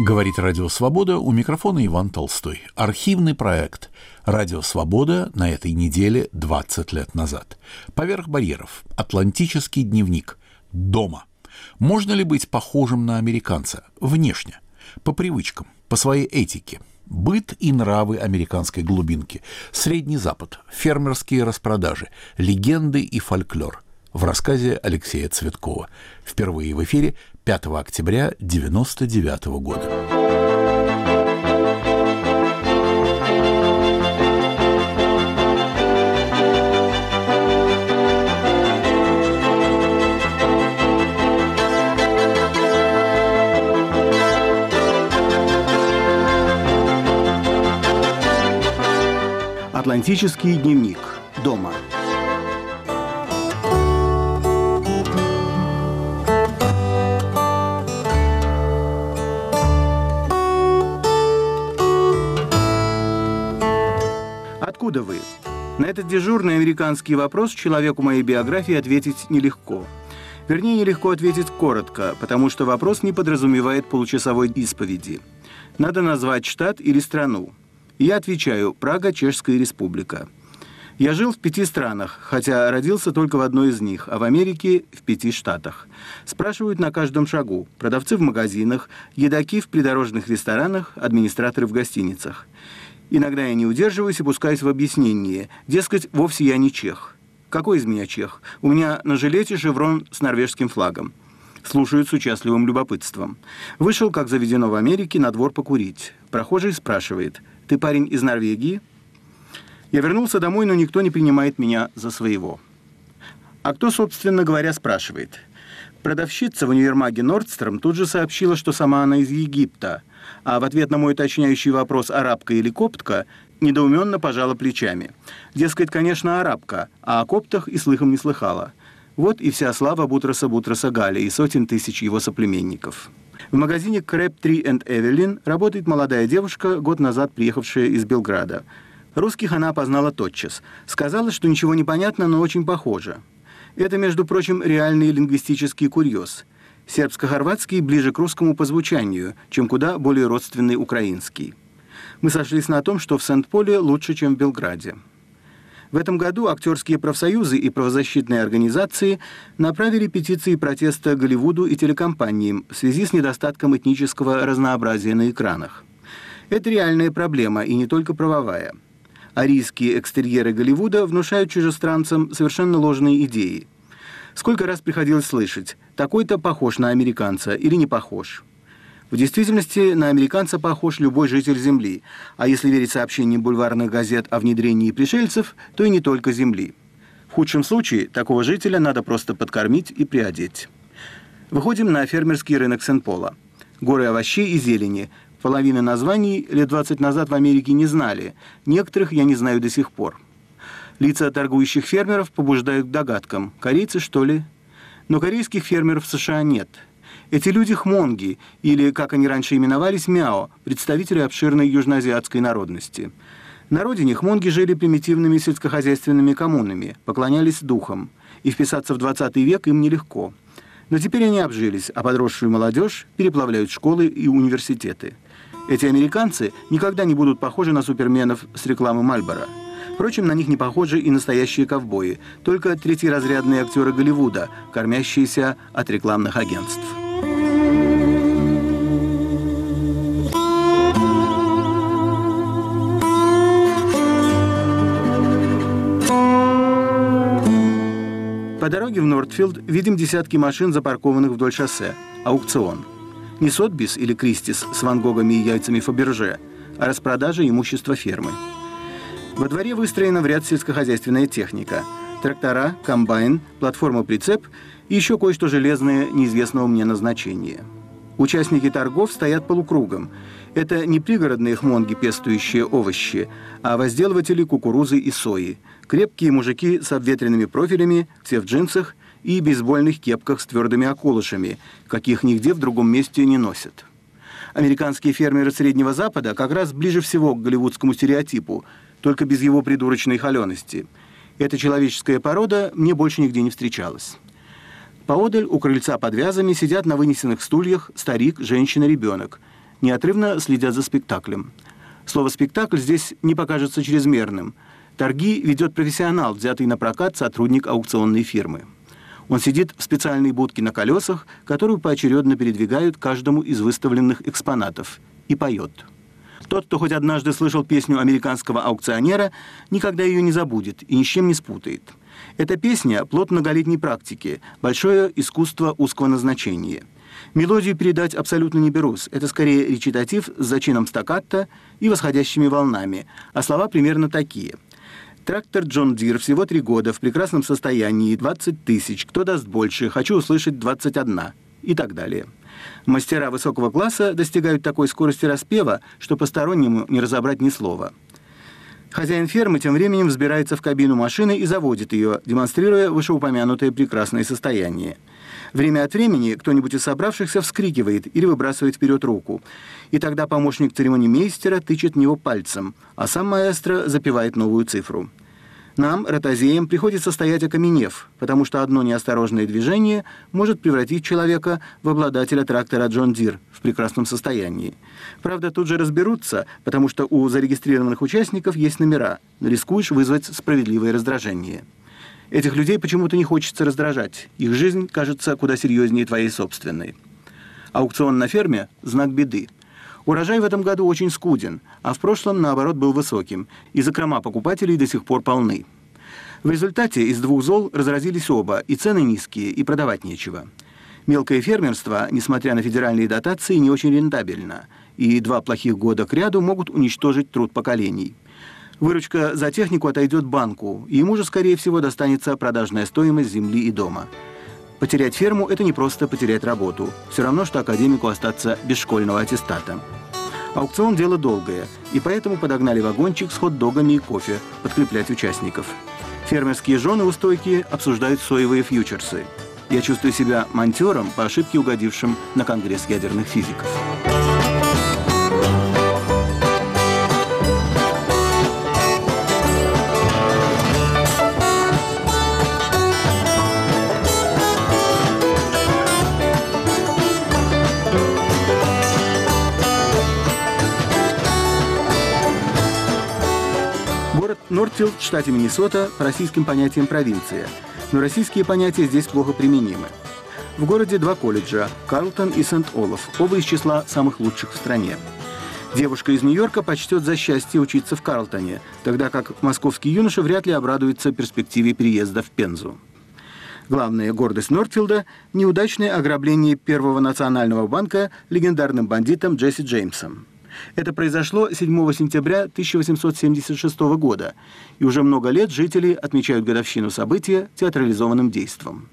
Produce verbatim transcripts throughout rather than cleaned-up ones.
Говорит Радио Свобода, у микрофона Иван Толстой. Архивный проект «Радио Свобода» на этой неделе двадцать лет назад. «Поверх барьеров. Атлантический дневник. Дома». Можно ли быть похожим на американца? Внешне. По привычкам, по своей этике. Быт и нравы американской глубинки. Средний Запад. Фермерские распродажи. Легенды и фольклор. В рассказе Алексея Цветкова. Впервые в эфире пятого октября девяносто девятого года. Атлантический дневник. Дома. Откуда вы? На этот дежурный американский вопрос человеку моей биографии ответить нелегко. Вернее, нелегко ответить коротко, потому что вопрос не подразумевает получасовой исповеди. Надо назвать штат или страну. Я отвечаю: Прага, Чешская Республика. Я жил в пяти странах, хотя родился только в одной из них, а в Америке в пяти штатах. Спрашивают на каждом шагу: продавцы в магазинах, едоки в придорожных ресторанах, администраторы в гостиницах. Иногда я не удерживаюсь и пускаюсь в объяснение. Дескать, вовсе я не чех. Какой из меня чех? У меня на жилете шеврон с норвежским флагом. Слушают с участливым любопытством. Вышел, как заведено в Америке, на двор покурить. Прохожий спрашивает: «Ты парень из Норвегии?» Я вернулся домой, но никто не принимает меня за своего. А кто, собственно говоря, спрашивает? Продавщица в универмаге Нордстром тут же сообщила, что сама она из Египта, а в ответ на мой уточняющий вопрос, арабка или коптка, недоуменно пожала плечами. Дескать, конечно, арабка, а о коптах и слыхом не слыхала. Вот и вся слава Бутраса Бутраса Галя и сотен тысяч его соплеменников. В магазине Crabtree энд Evelyn работает молодая девушка, год назад приехавшая из Белграда. Русских она опознала тотчас. Сказала, что ничего не понятно, но очень похоже. Это, между прочим, реальный лингвистический курьез. Сербско-хорватский ближе к русскому по звучанию, чем куда более родственный украинский. Мы сошлись на том, что в Сент-Поле лучше, чем в Белграде. В этом году актерские профсоюзы и правозащитные организации направили петиции протеста Голливуду и телекомпаниям в связи с недостатком этнического разнообразия на экранах. Это реальная проблема, и не только правовая. Арийские экстерьеры Голливуда внушают чужестранцам совершенно ложные идеи. Сколько раз приходилось слышать: такой-то похож на американца или не похож. В действительности на американца похож любой житель Земли, а если верить сообщениям бульварных газет о внедрении пришельцев, то и не только Земли. В худшем случае такого жителя надо просто подкормить и приодеть. Выходим на фермерский рынок Сент-Пола. Горы овощей и зелени. Половины названий лет двадцать назад в Америке не знали, некоторых я не знаю до сих пор. Лица торгующих фермеров побуждают к догадкам: корейцы, что ли? Но корейских фермеров в США нет. Эти люди хмонги, или, как они раньше именовались, мяо, представители обширной южноазиатской народности. На родине хмонги жили примитивными сельскохозяйственными коммунами, поклонялись духам, и вписаться в двадцатый век им нелегко. Но теперь они обжились, а подросшую молодежь переплавляют школы и университеты. Эти американцы никогда не будут похожи на суперменов с рекламы Мальборо. Впрочем, на них не похожи и настоящие ковбои, только третьеразрядные актеры Голливуда, кормящиеся от рекламных агентств. По дороге в Нортфилд видим десятки машин, запаркованных вдоль шоссе. Аукцион. Не Сотбис или Кристис с Ван Гогами и яйцами Фаберже, а распродажа имущества фермы. Во дворе выстроена в ряд сельскохозяйственная техника. Трактора, комбайн, платформа-прицеп и еще кое-что железное неизвестного мне назначения. Участники торгов стоят полукругом. Это не пригородные хмонги, пестующие овощи, а возделыватели кукурузы и сои. Крепкие мужики с обветренными профилями, все в джинсах и бейсбольных кепках с твердыми околышами, каких нигде в другом месте не носят. Американские фермеры Среднего Запада как раз ближе всего к голливудскому стереотипу, только без его придурочной холености. Эта человеческая порода мне больше нигде не встречалась. Поодаль у крыльца под вязами сидят на вынесенных стульях старик, женщина, ребенок. неотрывно следят за спектаклем. Слово «спектакль» здесь не покажется чрезмерным. Торги ведет профессионал, взятый на прокат сотрудник аукционной фирмы. Он сидит в специальной будке на колесах, которую поочередно передвигают каждому из выставленных экспонатов, и поет. Тот, кто хоть однажды слышал песню американского аукционера, никогда ее не забудет и ни с чем не спутает. Эта песня – плод многолетней практики, большое искусство узкого назначения. Мелодию передать абсолютно не берусь. Это скорее речитатив с зачином стаккато и восходящими волнами, а слова примерно такие. «Трактор Джон Дир, всего три года, в прекрасном состоянии, двадцать тысяч, кто даст больше, хочу услышать двадцать одна» и так далее. Мастера высокого класса достигают такой скорости распева, что постороннему не разобрать ни слова. Хозяин фермы тем временем взбирается в кабину машины и заводит ее, демонстрируя вышеупомянутое прекрасное состояние. Время от времени кто-нибудь из собравшихся вскрикивает или выбрасывает вперед руку. И тогда помощник церемонимейстера тычет в него пальцем, а сам маэстро запевает новую цифру. Нам, ротозеям, приходится стоять окаменев, потому что одно неосторожное движение может превратить человека в обладателя трактора Джон Дир в прекрасном состоянии. Правда, тут же разберутся, потому что у зарегистрированных участников есть номера, но рискуешь вызвать справедливое раздражение. Этих людей почему-то не хочется раздражать. Их жизнь кажется куда серьезнее твоей собственной. Аукцион на ферме – знак беды. Урожай в этом году очень скуден, а в прошлом, наоборот, был высоким, и закрома покупателей до сих пор полны. В результате из двух зол разразились оба, и цены низкие, и продавать нечего. Мелкое фермерство, несмотря на федеральные дотации, не очень рентабельно, и два плохих года кряду могут уничтожить труд поколений. Выручка за технику отойдет банку, и ему же, скорее всего, достанется продажная стоимость земли и дома. Потерять ферму – это не просто потерять работу. Все равно, что академику остаться без школьного аттестата. Аукцион – дело долгое, и поэтому подогнали вагончик с хот-догами и кофе подкреплять участников. Фермерские жены у стойки обсуждают соевые фьючерсы. Я чувствую себя монтером, по ошибке угодившим на Конгресс ядерных физиков. Нортфилд в штате Миннесота по российским понятиям провинция, но российские понятия здесь плохо применимы. В городе два колледжа – Карлтон и Сент-Олаф, оба из числа самых лучших в стране. Девушка из Нью-Йорка почтет за счастье учиться в Карлтоне, тогда как московский юноша вряд ли обрадуется перспективе переезда в Пензу. Главная гордость Нортфилда – неудачное ограбление Первого национального банка легендарным бандитом Джесси Джеймсом. Это произошло седьмого сентября тысяча восемьсот семьдесят шестого года, и уже много лет жители отмечают годовщину события театрализованным действом.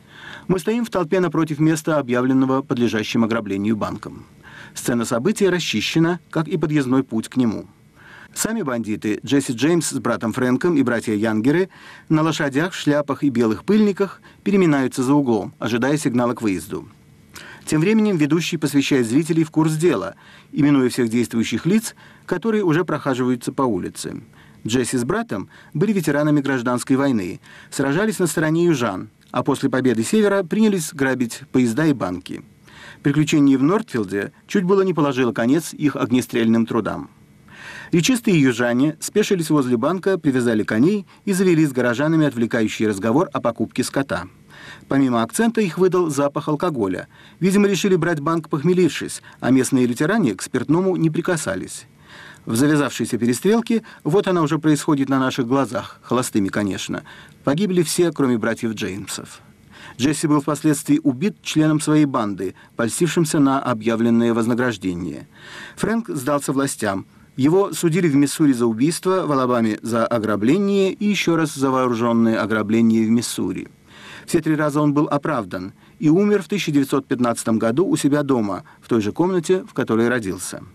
Мы стоим в толпе напротив места, объявленного подлежащим ограблению банком. Сцена события расчищена, как и подъездной путь к нему. Сами бандиты, Джесси Джеймс с братом Фрэнком и братья Янгеры, на лошадях, в шляпах и белых пыльниках переминаются за углом, ожидая сигнала к выезду. Тем временем ведущий посвящает зрителей в курс дела, именуя всех действующих лиц, которые уже прохаживаются по улице. Джесси с братом были ветеранами гражданской войны, сражались на стороне южан, а после победы Севера принялись грабить поезда и банки. Приключение в Нортфилде чуть было не положило конец их огнестрельным трудам. Речистые южане спешились возле банка, привязали коней и завели с горожанами отвлекающий разговор о покупке скота. Помимо акцента их выдал запах алкоголя. Видимо, решили брать банк, похмелившись, а местные лютеране к спиртному не прикасались. В завязавшейся перестрелке, вот она уже происходит на наших глазах, холостыми, конечно, погибли все, кроме братьев Джеймсов. Джесси был впоследствии убит членом своей банды, польстившимся на объявленное вознаграждение. Фрэнк сдался властям. Его судили в Миссури за убийство, в Алабаме за ограбление и еще раз за вооруженное ограбление в Миссури. Все три раза он был оправдан и умер в тысяча девятьсот пятнадцатом году у себя дома, в той же комнате, в которой родился.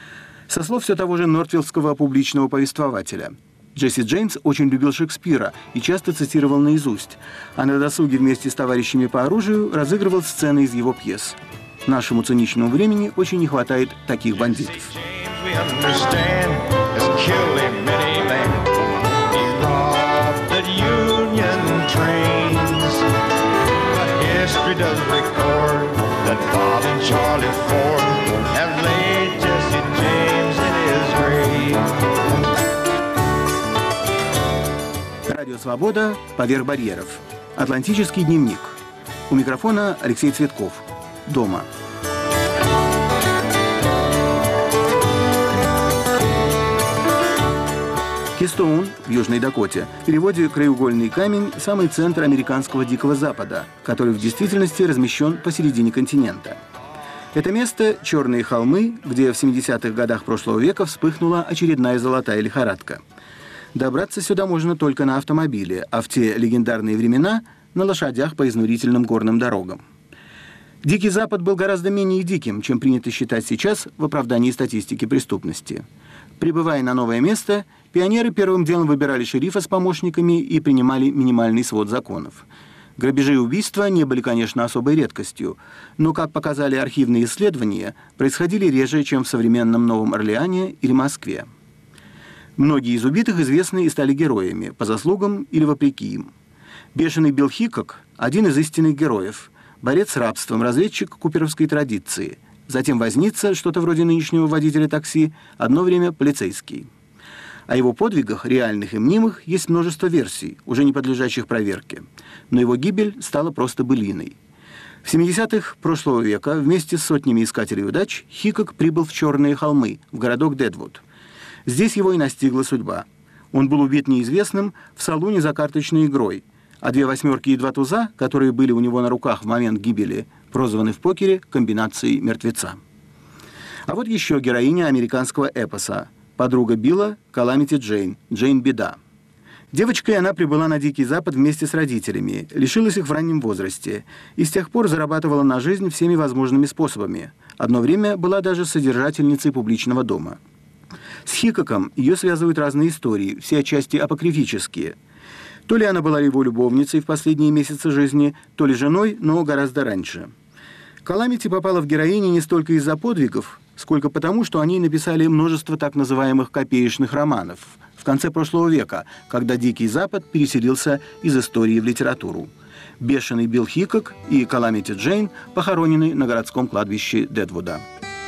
Со слов все того же нортфилдского публичного повествователя. Джесси Джеймс очень любил Шекспира и часто цитировал наизусть, а на досуге вместе с товарищами по оружию разыгрывал сцены из его пьес. Нашему циничному времени очень не хватает таких бандитов. History does record that Bob and Charlie Ford have laid Радио «Свобода. Поверх барьеров». Атлантический дневник. У микрофона Алексей Цветков. Дома. Кистоун в Южной Дакоте в переводе «краеугольный камень» – самый центр американского Дикого Запада, который в действительности размещен посередине континента. Это место – черные холмы, где в семидесятых годах прошлого века вспыхнула очередная золотая лихорадка. Добраться сюда можно только на автомобиле, а в те легендарные времена – на лошадях по изнурительным горным дорогам. Дикий Запад был гораздо менее диким, чем принято считать сейчас в оправдании статистики преступности. Прибывая на новое место, пионеры первым делом выбирали шерифа с помощниками и принимали минимальный свод законов. Грабежи и убийства не были, конечно, особой редкостью, но, как показали архивные исследования, происходили реже, чем в современном Новом Орлеане или Москве. Многие из убитых известны и стали героями, по заслугам или вопреки им. Бешеный Билл Хикок – один из истинных героев, борец с рабством, разведчик куперовской традиции, затем возница, что-то вроде нынешнего водителя такси, одно время полицейский. О его подвигах, реальных и мнимых, есть множество версий, уже не подлежащих проверке, но его гибель стала просто былиной. В семидесятых прошлого века вместе с сотнями искателей удач Хикок прибыл в Черные холмы, в городок Дедвуд. Здесь его и настигла судьба. Он был убит неизвестным в салуне за карточной игрой, а две восьмерки и два туза, которые были у него на руках в момент гибели, прозваны в покере комбинацией мертвеца. А вот еще героиня американского эпоса, подруга Билла Каламити Джейн, Джейн Беда. Девочкой она прибыла на Дикий Запад вместе с родителями, лишилась их в раннем возрасте и с тех пор зарабатывала на жизнь всеми возможными способами. Одно время была даже содержательницей публичного дома. С Хикоком ее связывают разные истории, все отчасти апокрифические. То ли она была его любовницей в последние месяцы жизни, то ли женой, но гораздо раньше. Каламити попала в героини не столько из-за подвигов, сколько потому, что о ней написали множество так называемых копеечных романов в конце прошлого века, когда Дикий Запад переселился из истории в литературу. Бешеный Билл Хикок и Каламити Джейн похоронены на городском кладбище Дедвуда.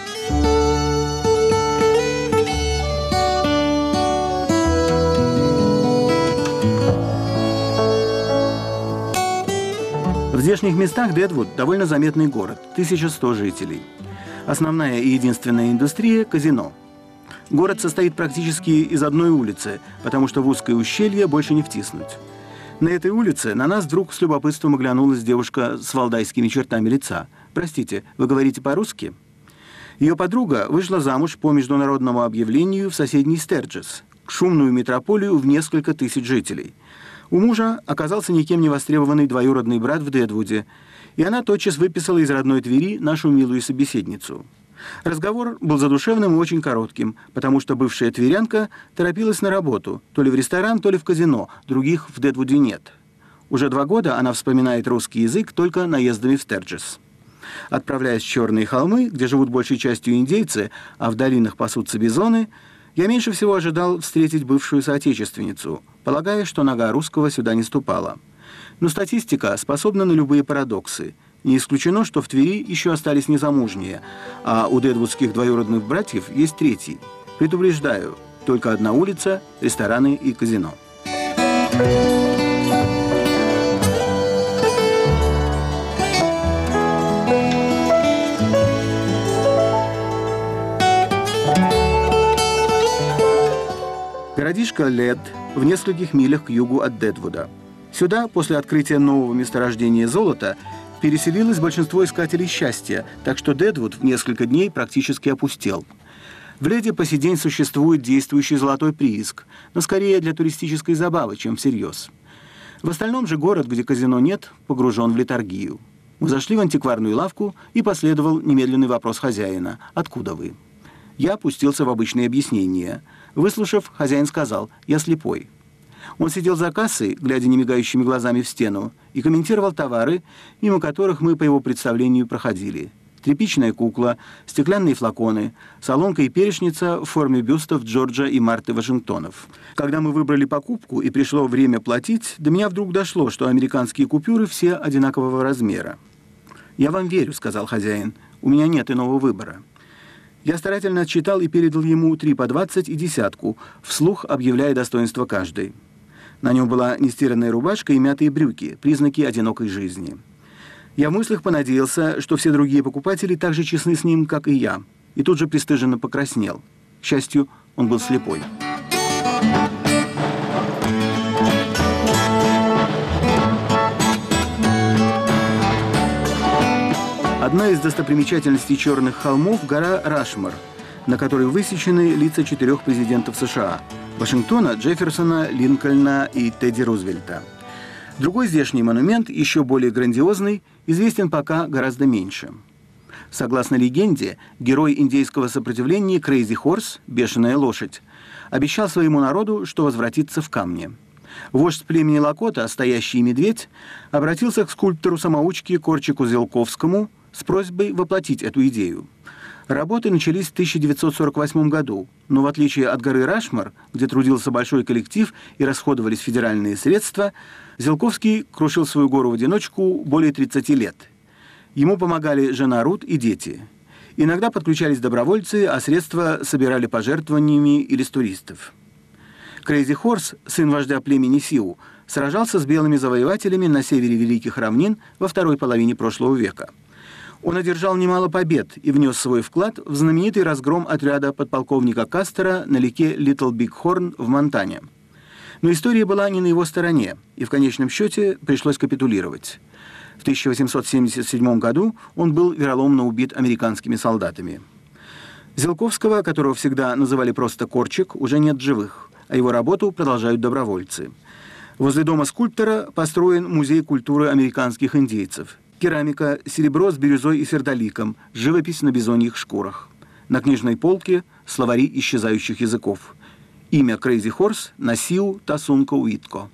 В здешних местах Дедвуд – довольно заметный город, тысяча сто жителей. Основная и единственная индустрия – казино. Город состоит практически из одной улицы, потому что в узкое ущелье больше не втиснуть. На этой улице на нас вдруг с любопытством оглянулась девушка с валдайскими чертами лица. «Простите, вы говорите по-русски?» Ее подруга вышла замуж по международному объявлению в соседний Стерджес, шумную метрополию в несколько тысяч жителей. У мужа оказался никем не востребованный двоюродный брат в Дедвуде, и она тотчас выписала из родной Твери нашу милую собеседницу. Разговор был задушевным и очень коротким, потому что бывшая тверянка торопилась на работу, то ли в ресторан, то ли в казино, других в Дедвуде нет. Уже два года она вспоминает русский язык только наездами в Стерджес. Отправляясь в Черные холмы, где живут большей частью индейцы, а в долинах пасутся бизоны, я меньше всего ожидал встретить бывшую соотечественницу, полагая, что нога русского сюда не ступала. Но статистика способна на любые парадоксы. Не исключено, что в Твери еще остались незамужние, а у дедвудских двоюродных братьев есть третий. Предупреждаю, только одна улица, рестораны и казино. Городишко Лед в нескольких милях к югу от Дедвуда. Сюда, после открытия нового месторождения золота, переселилось большинство искателей счастья, так что Дедвуд в несколько дней практически опустел. В Леде по сей день существует действующий золотой прииск, но скорее для туристической забавы, чем всерьез. В остальном же город, где казино нет, погружен в летаргию. Мы зашли в антикварную лавку, и последовал немедленный вопрос хозяина: «Откуда вы?» Я опустился в обычные объяснения. Выслушав, хозяин сказал: «Я слепой». Он сидел за кассой, глядя немигающими глазами в стену, и комментировал товары, мимо которых мы по его представлению проходили. Тряпичная кукла, стеклянные флаконы, солонка и перечница в форме бюстов Джорджа и Марты Вашингтонов. Когда мы выбрали покупку и пришло время платить, до меня вдруг дошло, что американские купюры все одинакового размера. «Я вам верю», — сказал хозяин, — «у меня нет иного выбора». Я старательно отсчитал и передал ему три по двадцать и десятку, вслух объявляя достоинство каждой. На нем была нестиранная рубашка и мятые брюки, признаки одинокой жизни. Я в мыслях понадеялся, что все другие покупатели так же честны с ним, как и я, и тут же пристыженно покраснел. К счастью, он был слепой. Одна из достопримечательностей Черных холмов – гора Рашмор, на которой высечены лица четырех президентов США – Вашингтона, Джефферсона, Линкольна и Тедди Рузвельта. Другой здешний монумент, еще более грандиозный, известен пока гораздо меньше. Согласно легенде, герой индейского сопротивления Крейзи Хорс, бешеная лошадь, обещал своему народу, что возвратится в камне. Вождь племени Лакота, стоящий медведь, обратился к скульптору-самоучке Корчику Зелковскому с просьбой воплотить эту идею. Работы начались в тысяча девятьсот сорок восьмом году, но в отличие от горы Рашмор, где трудился большой коллектив и расходовались федеральные средства, Зелковский крушил свою гору в одиночку более тридцати лет. Ему помогали жена Рут и дети. Иногда подключались добровольцы, а средства собирали пожертвованиями или с туристов. Крейзи Хорс, сын вождя племени Сиу, сражался с белыми завоевателями на севере Великих Равнин во второй половине прошлого века. Он одержал немало побед и внес свой вклад в знаменитый разгром отряда подполковника Кастера на реке Литл Биг Хорн в Монтане. Но история была не на его стороне, и в конечном счете пришлось капитулировать. В тысяча восемьсот семьдесят седьмом году он был вероломно убит американскими солдатами. Зелковского, которого всегда называли просто Корчик, уже нет живых, а его работу продолжают добровольцы. Возле дома скульптора построен музей культуры американских индейцев. Керамика, серебро с бирюзой и сердоликом, живопись на бизоньих шкурах. На книжной полке словари исчезающих языков. Имя Крейзи Хорс – Насиу Тасунко Уитко.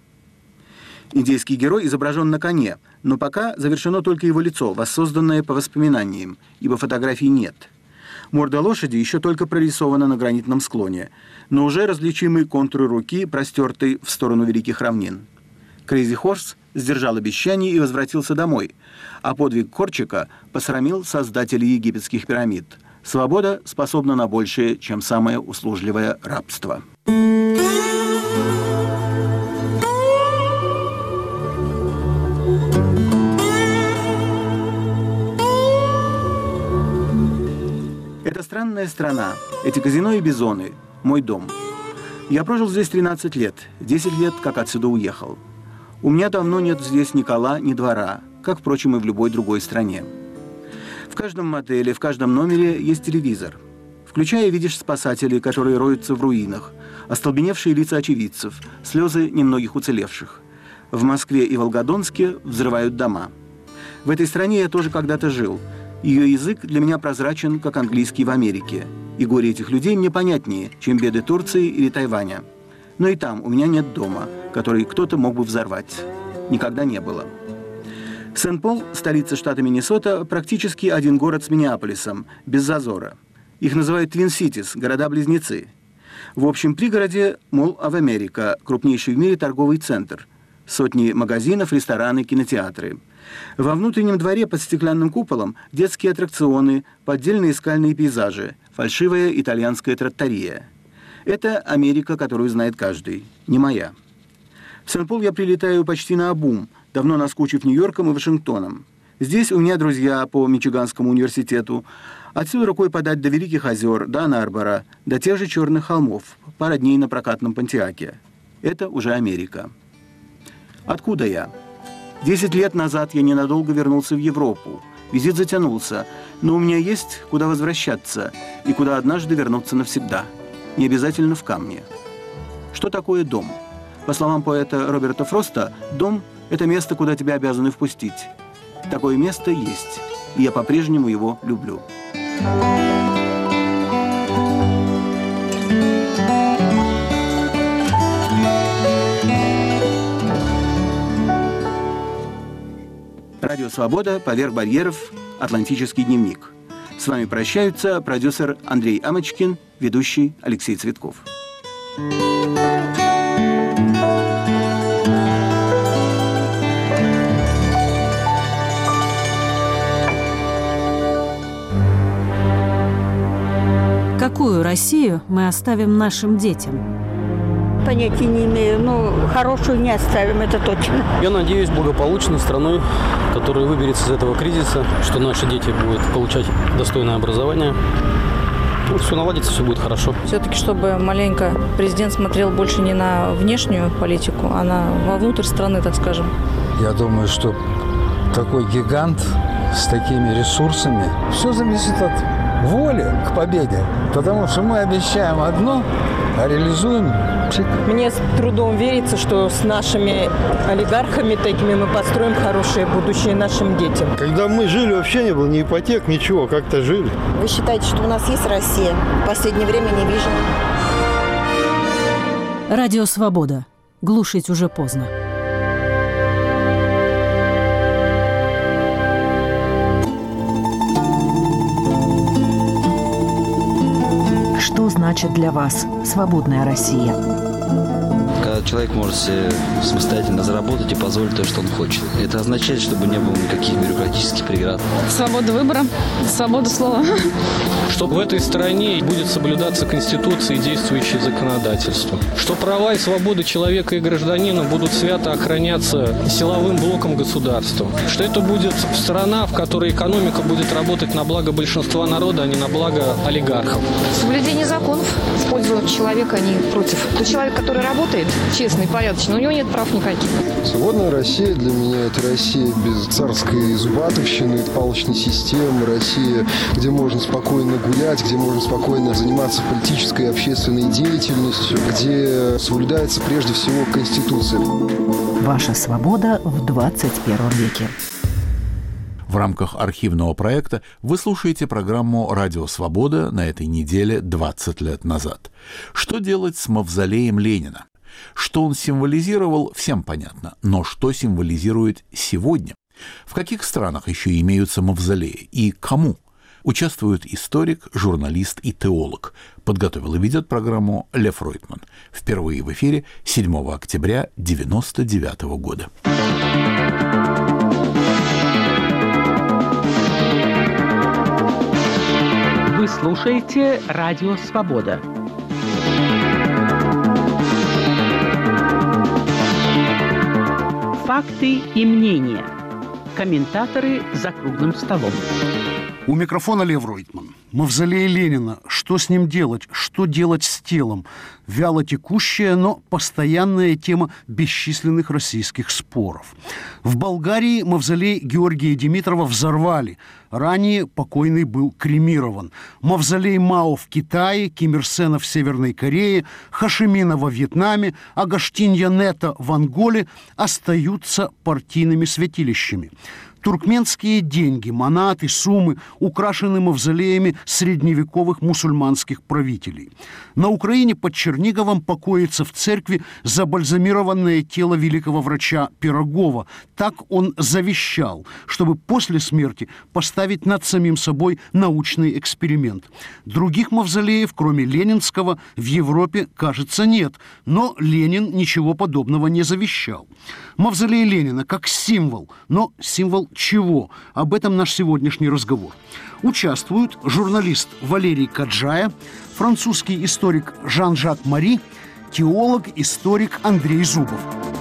Индейский герой изображен на коне, но пока завершено только его лицо, воссозданное по воспоминаниям, ибо фотографий нет. Морда лошади еще только прорисована на гранитном склоне, но уже различимы контуры руки, простертой в сторону Великих Равнин. Крейзи Хорс сдержал обещание и возвратился домой, а подвиг Корчика посрамил создателей египетских пирамид. Свобода способна на большее, чем самое услужливое рабство. Это странная страна, эти казино и бизоны, мой дом. Я прожил здесь тринадцать лет, десять лет, как отсюда уехал. У меня давно нет здесь ни кола, ни двора, как, впрочем, и в любой другой стране. В каждом мотеле, в каждом номере есть телевизор. Включая, видишь спасателей, которые роются в руинах, остолбеневшие лица очевидцев, слезы немногих уцелевших. В Москве и Волгодонске взрывают дома. В этой стране я тоже когда-то жил. Ее язык для меня прозрачен, как английский в Америке. И горе этих людей мне понятнее, чем беды Турции или Тайваня. Но и там у меня нет дома, который кто-то мог бы взорвать. Никогда не было. Сент-Пол, столица штата Миннесота, практически один город с Миннеаполисом, без зазора. Их называют Твин Ситис, города-близнецы. В общем пригороде Мол of America, крупнейший в мире торговый центр. Сотни магазинов, рестораны, кинотеатры. Во внутреннем дворе под стеклянным куполом детские аттракционы, поддельные скальные пейзажи, фальшивая итальянская троттория. Это Америка, которую знает каждый, не моя. В Сент-Пол я прилетаю почти наобум, давно наскучив Нью-Йорком и Вашингтоном. Здесь у меня друзья по Мичиганскому университету. Отсюда рукой подать до Великих озер, до Анн-Арбора, до тех же Черных холмов, пара дней на прокатном Понтиаке. Это уже Америка. Откуда я? Десять лет назад я ненадолго вернулся в Европу. Визит затянулся, но у меня есть куда возвращаться и куда однажды вернуться навсегда. Не обязательно в камне. Что такое дом? По словам поэта Роберта Фроста, дом – это место, куда тебя обязаны впустить. Такое место есть, и я по-прежнему его люблю. Радио «Свобода», «Поверх барьеров», «Атлантический дневник». С вами прощаются продюсер Андрей Амочкин, ведущий Алексей Цветков. Какую Россию мы оставим нашим детям? понятия не имею. Ну, хорошую не оставим, это точно. Я надеюсь, благополучной страной, которая выберется из этого кризиса, что наши дети будут получать достойное образование. Ну, все наладится, все будет хорошо. Все-таки, чтобы маленько президент смотрел больше не на внешнюю политику, а на вовнутрь страны, так скажем. Я думаю, что такой гигант с такими ресурсами, все зависит от воли к победе. Потому что мы обещаем одно, а реализуем пшик. Мне с трудом верится, что с нашими олигархами такими мы построим хорошее будущее нашим детям. Когда мы жили, вообще не было ни ипотек, ничего, как-то жили. Вы считаете, что у нас есть Россия? В последнее время не вижу. Радио «Свобода». Глушить уже поздно. Что значит для вас свободная Россия? Когда человек может себе самостоятельно заработать и позволить то, что он хочет. Это означает, чтобы не было никаких бюрократических преград. Свобода выбора, свобода слова. Чтобы в этой стране будет соблюдаться Конституция и действующее законодательство. Что права и свободы человека и гражданина будут свято охраняться силовым блоком государства. Что это будет страна, в которой экономика будет работать на благо большинства народа, а не на благо олигархов. Соблюдение законов в пользу человека, а не против. Тот человек, который работает, честный, порядочный, у него нет прав никаких. Свободная Россия для меня – это Россия без царской зубатовщины, палочной системы, Россия, где можно спокойно гулять, где можно спокойно заниматься политической и общественной деятельностью, где соблюдается прежде всего Конституция. Ваша свобода в двадцать первом веке. В рамках архивного проекта вы слушаете программу «Радио Свобода» на этой неделе двадцать лет назад. Что делать с мавзолеем Ленина? Что он символизировал, всем понятно, но что символизирует сегодня? В каких странах еще имеются мавзолеи и кому? Участвует историк, журналист и теолог. Подготовил и ведет программу Лев Ройтман. Впервые в эфире седьмого октября девяносто девятого года. Вы слушаете «Радио Свобода». Факты и мнения. Комментаторы за круглым столом. У микрофона Лев Ройтман. Мавзолей Ленина. Что с ним делать? Что делать с телом? Вяло текущая, но постоянная тема бесчисленных российских споров. В Болгарии мавзолей Георгия Димитрова взорвали. Ранее покойный был кремирован. Мавзолей Мао в Китае, Ким Ир Сена в Северной Корее, Хошимина во Вьетнаме, Агастиньо Нето в Анголе остаются партийными святилищами. Туркменские деньги, манаты, суммы украшены мавзолеями средневековых мусульманских правителей. На Украине под Черниговом покоится в церкви забальзамированное тело великого врача Пирогова. Так он завещал, чтобы после смерти поставить над самим собой научный эксперимент. Других мавзолеев, кроме Ленинского, в Европе, кажется, нет. Но Ленин ничего подобного не завещал. Мавзолей Ленина как символ, но символ чего? Об этом наш сегодняшний разговор. Участвуют журналист Валерий Каджая, французский историк Жан-Жак Мари, теолог, историк Андрей Зубов.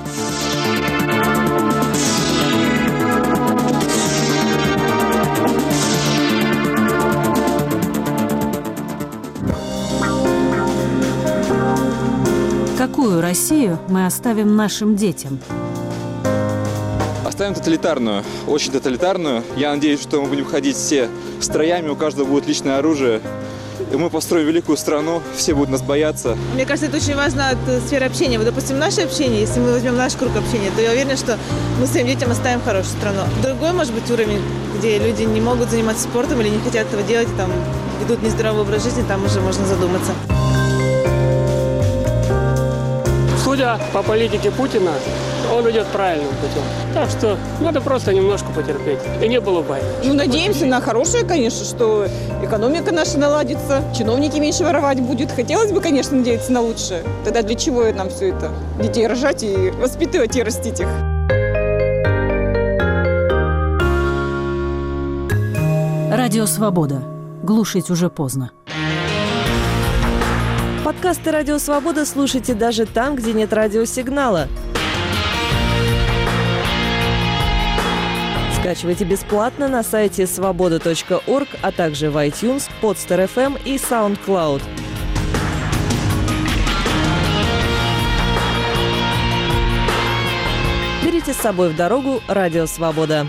Какую Россию мы оставим нашим детям? Оставим тоталитарную, очень тоталитарную. Я надеюсь, что мы будем ходить все строями, у каждого будет личное оружие. И мы построим великую страну, все будут нас бояться. Мне кажется, это очень важно от сферы общения. Вот, допустим, наше общение, если мы возьмем наш круг общения, то я уверена, что мы своим детям оставим хорошую страну. Другой, может быть, уровень, где люди не могут заниматься спортом или не хотят этого делать, там ведут нездоровый образ жизни, там уже можно задуматься. Судя по политике Путина, он идет правильным путем. Так что надо просто немножко потерпеть. И не было войны. Ну, надеемся на хорошее, конечно, что экономика наша наладится, чиновники меньше воровать будут. Хотелось бы, конечно, надеяться на лучшее. Тогда для чего нам все это? Детей рожать и воспитывать и растить их. Радио «Свобода». Глушить уже поздно. Подкасты «Радио Свобода» слушайте даже там, где нет радиосигнала. Скачивайте бесплатно на сайте свобода точка орг, а также в iTunes, Podster эф эм и SoundCloud. Берите с собой в дорогу «Радио Свобода».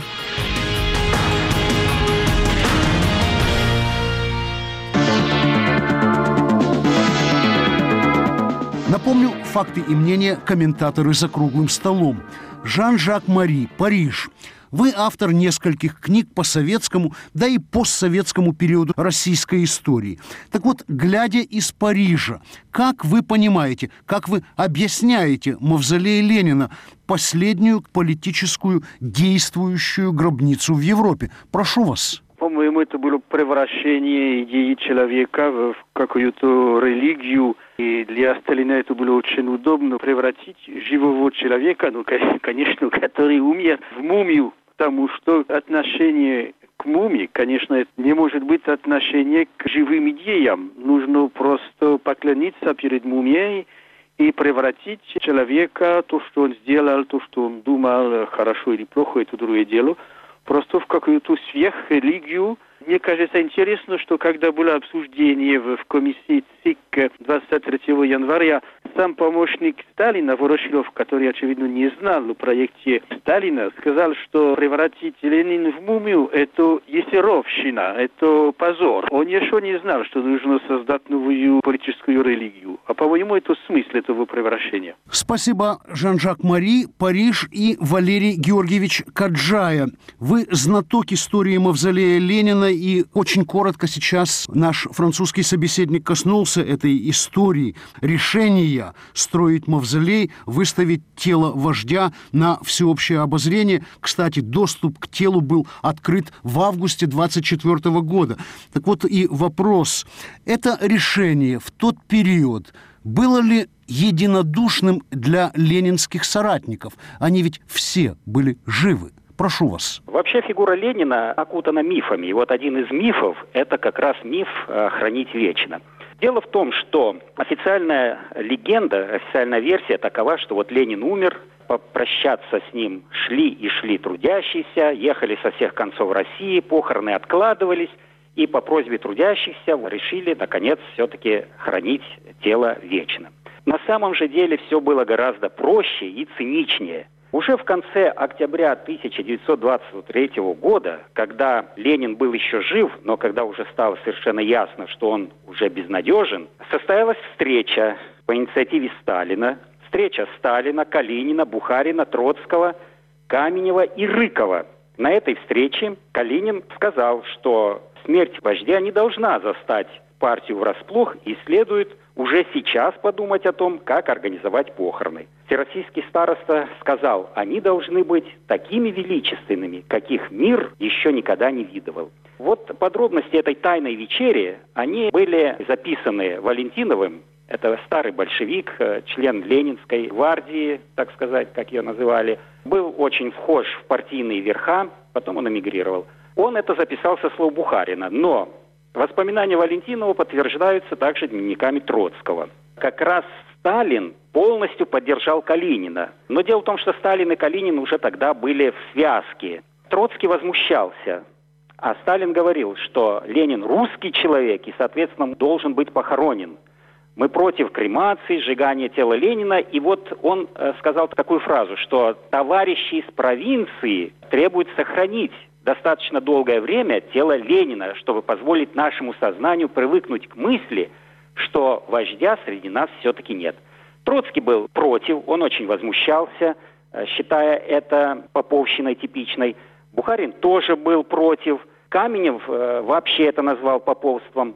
Напомню, факты и мнения комментаторы за круглым столом. Жан-Жак Мари, Париж. Вы автор нескольких книг по советскому, да и постсоветскому периоду российской истории. Так вот, глядя из Парижа, как вы понимаете, как вы объясняете мавзолей Ленина, последнюю политическую действующую гробницу в Европе? Прошу вас. По-моему, это было превращение идеи человека в какую-то религию. И для Сталина это было очень удобно превратить живого человека, ну, конечно, который умер, в мумию. Потому что отношение к мумии, конечно, это не может быть отношение к живым идеям. Нужно просто поклониться перед мумией и превратить человека, то, что он сделал, то, что он думал, хорошо или плохо, это другое дело, просто в какую-то сверхрелигию. Мне кажется интересно, что когда было обсуждение в комиссии ЦИК двадцать третьего января, сам помощник Сталина, Ворошилов, который, очевидно, не знал о проекте Сталина, сказал, что превратить Ленина в мумию – это ессеровщина, это позор. Он еще не знал, что нужно создать новую политическую религию. А, по-моему, это смысл этого превращения. Спасибо, Жан-Жак Мари, Париж и Валерий Георгиевич Каджая. Вы знаток истории мавзолея Ленина, и очень коротко сейчас наш французский собеседник коснулся этой истории, решения строить мавзолей, выставить тело вождя на всеобщее обозрение. Кстати, доступ к телу был открыт в августе двадцать четвёртого года. Так вот и вопрос. Это решение в тот период было ли единодушным для ленинских соратников? Они ведь все были живы. Прошу вас. Вообще фигура Ленина окутана мифами. И вот один из мифов – это как раз миф «Хранить вечно». Дело в том, что официальная легенда, официальная версия такова, что вот Ленин умер, попрощаться с ним шли и шли трудящиеся, ехали со всех концов России, похороны откладывались, и по просьбе трудящихся решили, наконец, все-таки хранить тело вечно. На самом же деле все было гораздо проще и циничнее. Уже в конце октября тысяча девятьсот двадцать третьего года, когда Ленин был еще жив, но когда уже стало совершенно ясно, что он уже безнадежен, состоялась встреча по инициативе Сталина. Встреча Сталина, Калинина, Бухарина, Троцкого, Каменева и Рыкова. На этой встрече Калинин сказал, что смерть вождя не должна застать партию врасплох и следует уже сейчас подумать о том, как организовать похороны. Всероссийский староста сказал, они должны быть такими величественными, каких мир еще никогда не видывал. Вот подробности этой тайной вечери, они были записаны Валентиновым, это старый большевик, член Ленинской гвардии, так сказать, как ее называли, был очень вхож в партийные верха, потом он эмигрировал. Он это записал со слов Бухарина, но воспоминания Валентинова подтверждаются также дневниками Троцкого. Как раз Сталин полностью поддержал Калинина. Но дело в том, что Сталин и Калинин уже тогда были в связке. Троцкий возмущался, а Сталин говорил, что Ленин русский человек и, соответственно, должен быть похоронен. Мы против кремации, сжигания тела Ленина. И вот он э, сказал такую фразу, что товарищи из провинции требуют сохранить достаточно долгое время тело Ленина, чтобы позволить нашему сознанию привыкнуть к мысли, что вождя среди нас все-таки нет. Троцкий был против, он очень возмущался, считая это поповщиной типичной. Бухарин тоже был против. Каменев э, вообще это назвал поповством.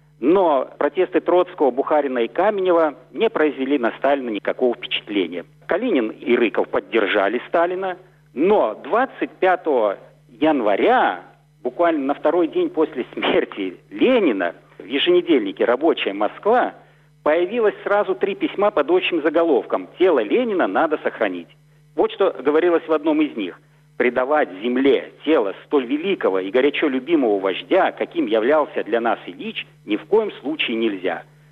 Но протесты Троцкого, Бухарина и Каменева не произвели на Сталина никакого впечатления. Калинин и Рыков поддержали Сталина, но двадцать пятого января, буквально на второй день после смерти Ленина, в еженедельнике «Рабочая Москва» появилось сразу три письма под общим заголовком «Тело Ленина надо сохранить». Вот что говорилось в одном из них. «Предавать земле тело столь великого и горячо любимого вождя, каким являлся для нас Ильич, ни в коем случае нельзя.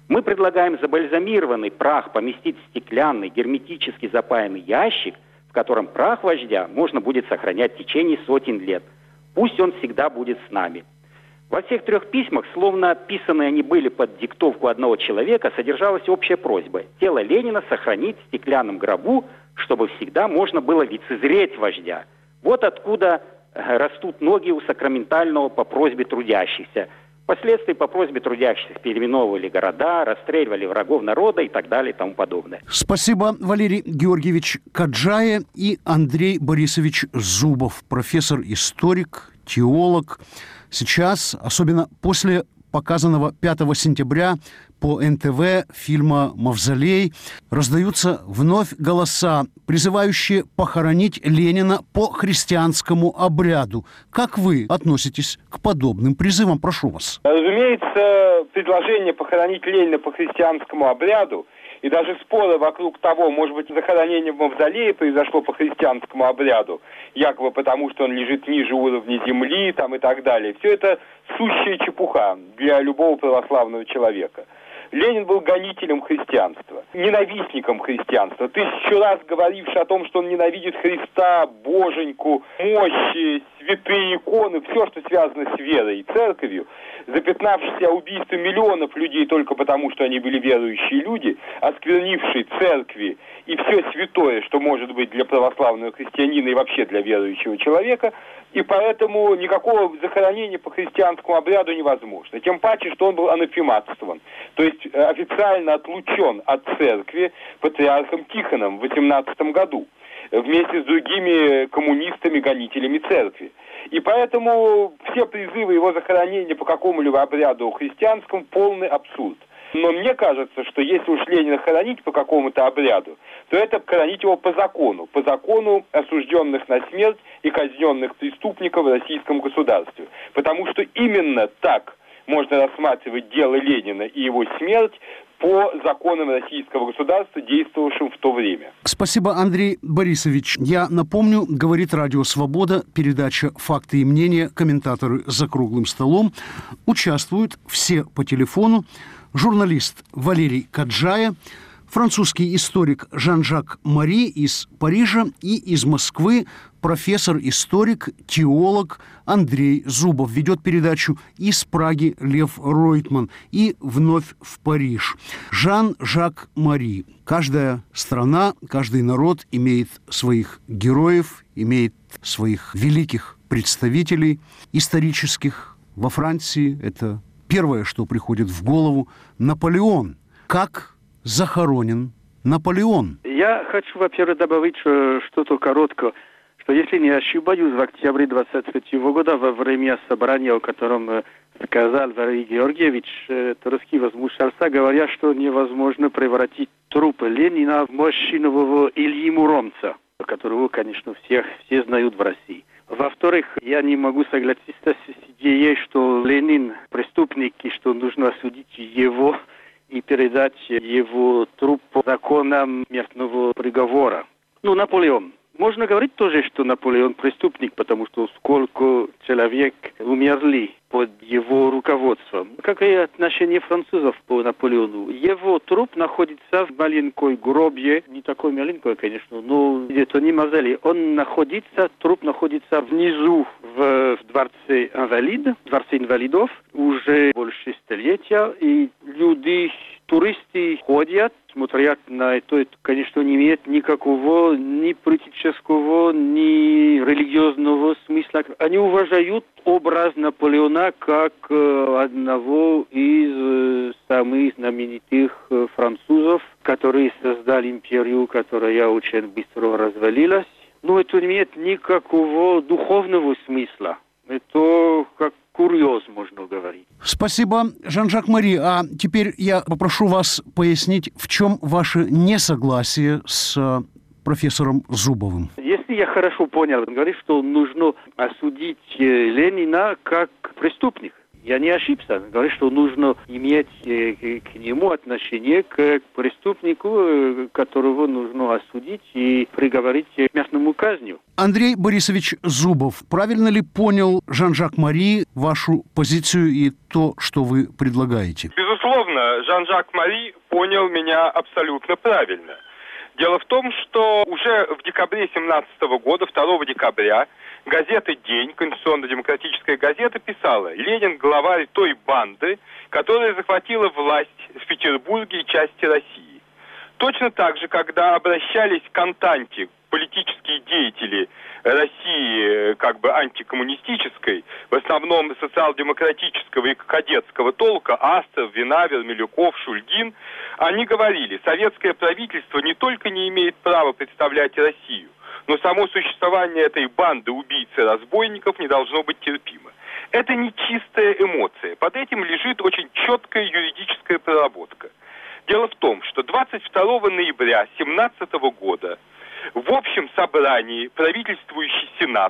Мы предлагаем забальзамированный прах поместить в стеклянный, герметически запаянный ящик, в котором прах вождя можно будет сохранять в течение сотен лет. Пусть он всегда будет с нами. Во всех трех письмах, словно писанные они были под диктовку одного человека, содержалась общая просьба тело Ленина сохранить в стеклянном гробу, чтобы всегда можно было лицезреть вождя. Вот откуда растут ноги у сакраментального по просьбе трудящихся. Впоследствии по просьбе трудящихся переименовывали города, расстреливали врагов народа и так далее и тому подобное. Спасибо, Валерий Георгиевич Каджая и Андрей Борисович Зубов, профессор-историк, теолог. Сейчас, особенно после показанного пятого сентября по эн тэ вэ фильма «Мавзолей», раздаются вновь голоса, призывающие похоронить Ленина по христианскому обряду. Как вы относитесь к подобным призывам? Прошу вас. Разумеется, предложение похоронить Ленина по христианскому обряду и даже споры вокруг того, может быть, захоронение в Мавзолее произошло по христианскому обряду, якобы потому, что он лежит ниже уровня земли там, и так далее. Все это сущая чепуха для любого православного человека. Ленин был гонителем христианства, ненавистником христианства, тысячу раз говоривший о том, что он ненавидит Христа, Боженьку, мощи, святые иконы, все, что связано с верой и церковью, запятнавшийся убийством миллионов людей только потому, что они были верующие люди, осквернившие церкви и все святое, что может быть для православного христианина и вообще для верующего человека, и поэтому никакого захоронения по христианскому обряду невозможно. Тем паче, что он был анафематствован, то есть официально отлучен от церкви патриархом Тихоном в восемнадцатом году вместе с другими коммунистами-гонителями церкви. И поэтому все призывы его захоронения по какому-либо обряду христианскому полный абсурд. Но мне кажется, что если уж Ленина хоронить по какому-то обряду, то это хоронить его по закону, по закону осужденных на смерть и казненных преступников в российском государстве. Потому что именно так можно рассматривать дело Ленина и его смерть по законам российского государства, действовавшим в то время. Спасибо, Андрей Борисович. Я напомню, говорит Радио Свобода, передача «Факты и мнения», комментаторы за круглым столом. Участвуют все по телефону. Журналист Валерий Каджая, французский историк Жан-Жак Мари из Парижа и из Москвы профессор-историк, теолог Андрей Зубов. Ведет передачу из Праги Лев Ройтман и вновь в Париж. Жан-Жак Мари. Каждая страна, каждый народ имеет своих героев, имеет своих великих представителей исторических. Во Франции это первое, что приходит в голову, Наполеон. Как захоронен Наполеон? Я хочу, во-первых, добавить что-то короткое, что, если не ошибаюсь, в октябре двадцать третьего года, во время собрания, о котором сказал Валерий Георгиевич, Троцкий возмущался, говоря, что невозможно превратить труп Ленина в мощного Ильи Муромца, которого, конечно, всех, все знают в России. Во-вторых, я не могу согласиться с идеей, что Ленин преступник и что нужно осудить его и передать его труп по законам смертного приговора. Ну, Наполеон. Можно говорить тоже, что Наполеон преступник, потому что сколько человек умерли под его руководством. Какое отношение французов по Наполеону? Его труп находится в маленькой гробе, не такой маленькой, конечно, но где-то не мавзолей. Он находится, труп находится внизу в, в дворце инвалид, дворце инвалидов, уже больше столетия, и люди, туристы ходят, смотрят на это, это, конечно, не имеет никакого ни политического, ни религиозного смысла. Они уважают образ Наполеона как э, одного из э, самых знаменитых э, французов, которые создали империю, которая очень быстро развалилась. Но это не имеет никакого духовного смысла. Это как курьез, можно говорить. Спасибо, Жан-Жак Мари. А теперь я попрошу вас пояснить, в чем ваше несогласие с профессором Зубовым. Если я хорошо понял, он говорит, что нужно осудить Ленина как преступник. Я не ошибся. Он говорит, что нужно иметь к нему отношение к преступнику, которого нужно осудить и приговорить к смертному казню. Андрей Борисович Зубов, правильно ли понял Жан-Жак Мари вашу позицию и то, что вы предлагаете? Безусловно. Безусловно, Жан-Жак Мари понял меня абсолютно правильно. Дело в том, что уже в декабре семнадцатого года, второго декабря, газета «День», конституционно-демократическая газета, писала: «Ленин – главарь той банды, которая захватила власть в Петербурге и части России». Точно так же, когда обращались к Антанте политические деятели России, как бы антикоммунистической, в основном социал-демократического и кадетского толка, Астров, Винавер, Милюков, Шульгин, они говорили: советское правительство не только не имеет права представлять Россию, но само существование этой банды убийц и разбойников не должно быть терпимо. Это не чистая эмоция. Под этим лежит очень четкая юридическая проработка. Дело в том, что двадцать второго ноября две тысячи семнадцатого года в общем собрании правительствующий Сенат,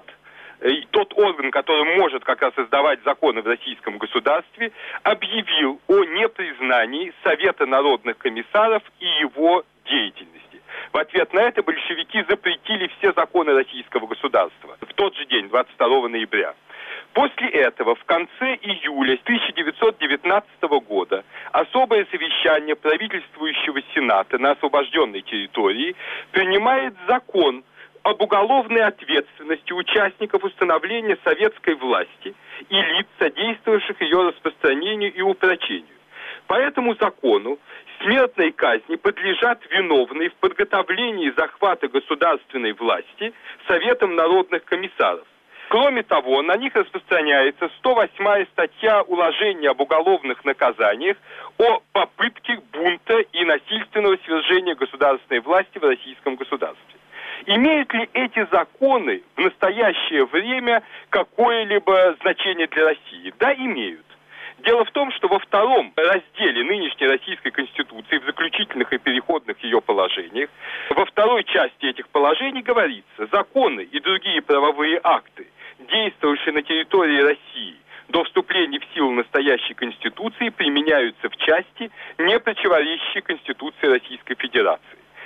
тот орган, который может как раз издавать законы в российском государстве, объявил о непризнании Совета народных комиссаров и его деятельности. В ответ на это большевики запретили все законы российского государства в тот же день, двадцать второго ноября. После этого в конце июля тысяча девятьсот девятнадцатого года особое совещание правительствующего Сената на освобожденной территории принимает закон об уголовной ответственности участников установления советской власти и лиц, содействовавших ее распространению и упрочению. По этому закону смертной казни подлежат виновные в подготовлении захвата государственной власти Советом народных комиссаров. Кроме того, на них распространяется сто восьмая статья уложения об уголовных наказаниях о попытке бунта и насильственного свержения государственной власти в российском государстве. Имеют ли эти законы в настоящее время какое-либо значение для России? Да, имеют. Дело в том, что во втором разделе нынешней Российской Конституции, в заключительных и переходных ее положениях, во второй части этих положений говорится: законы и другие правовые акты, действовавшие на территории России до вступления в силу настоящей Конституции, применяются в части, не противоречащей Конституции Российской Федерации.